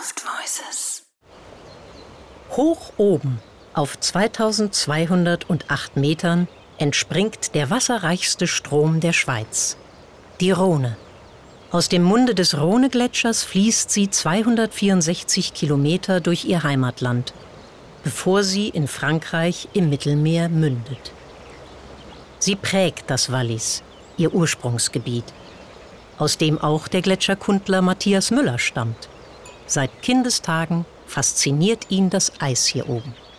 Soft Voices. Hoch oben, auf 2208 Metern, entspringt der wasserreichste Strom der Schweiz, die Rhone. Aus dem Munde des Rhone-Gletschers fließt sie 264 Kilometer durch ihr Heimatland, bevor sie in Frankreich im Mittelmeer mündet. Sie prägt das Wallis, ihr Ursprungsgebiet, aus dem auch der Gletscherkundler Matthias Müller stammt. Seit Kindestagen fasziniert ihn das Eis hier oben.